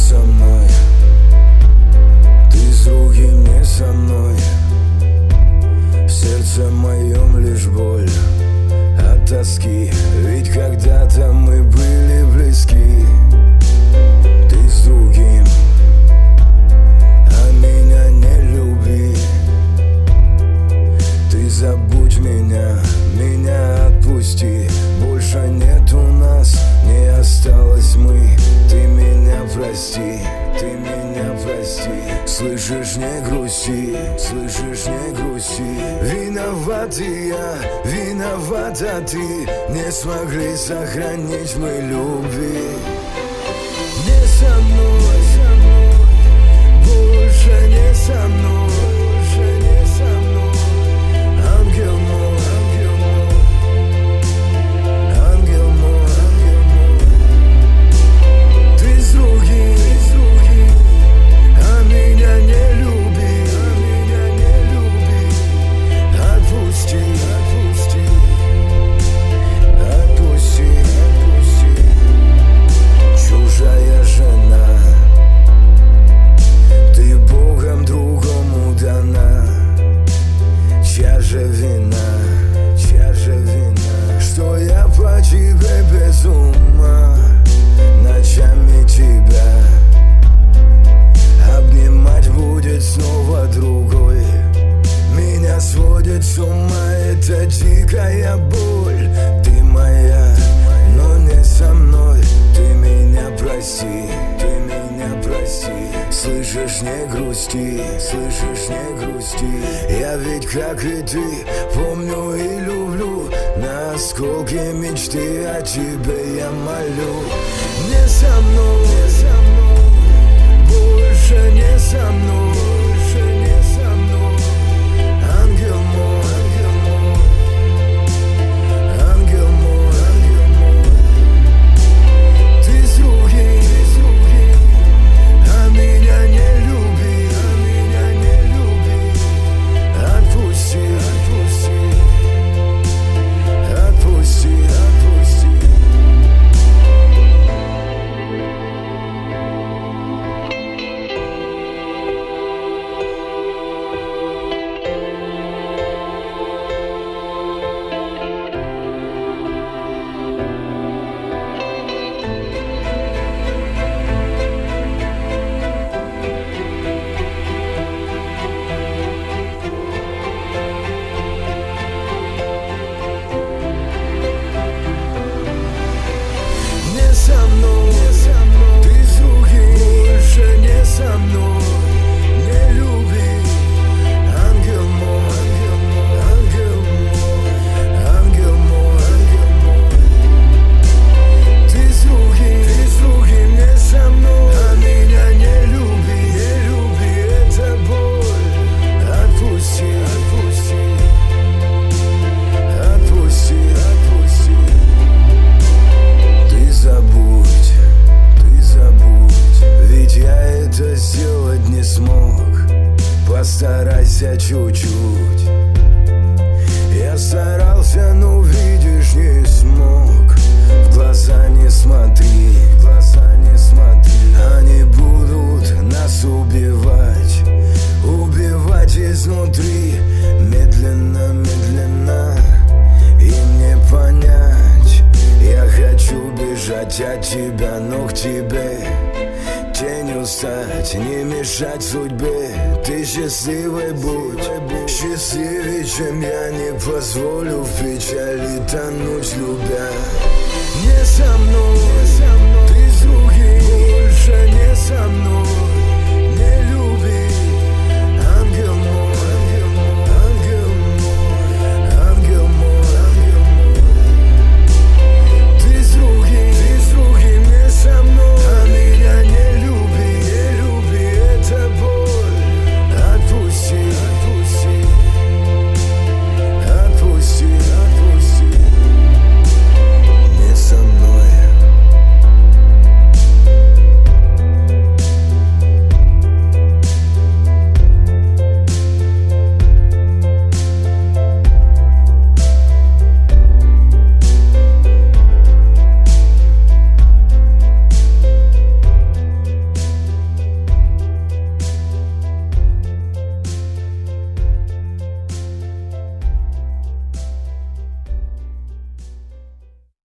со мной, ты с другим не со мной. В сердце моем лишь боль от тоски, ведь когда-то мы были близки. Ты с другим, а меня не люби. Ты забудь меня, меня отпусти. Больше нет у нас, не осталось мы. Ты меня прости, ты меня прости. Слышишь, не грусти, слышишь, не грусти. Виноват и я, виновата ты. Не смогли сохранить мы любви. Не со мной, больше не со мной. С ума эта дикая боль. Ты моя, но не со мной. Ты меня прости, ты меня прости. Слышишь, не грусти, слышишь, не грусти. Я ведь, как и ты, помню и люблю. На осколки мечты о тебе я молю. Не со мной, больше не со мной. Постарайся чуть-чуть. Я старался, но видишь, не смог. В глаза не смотри, в глаза не смотри. Они будут нас убивать, убивать изнутри. Медленно, медленно им не понять. Я хочу бежать от тебя, но к тебе тенью стать, не мешать судьбе. Ты счастливой будь, счастливее, чем я. Не позволю в печали тонуть, любя. Не со мной.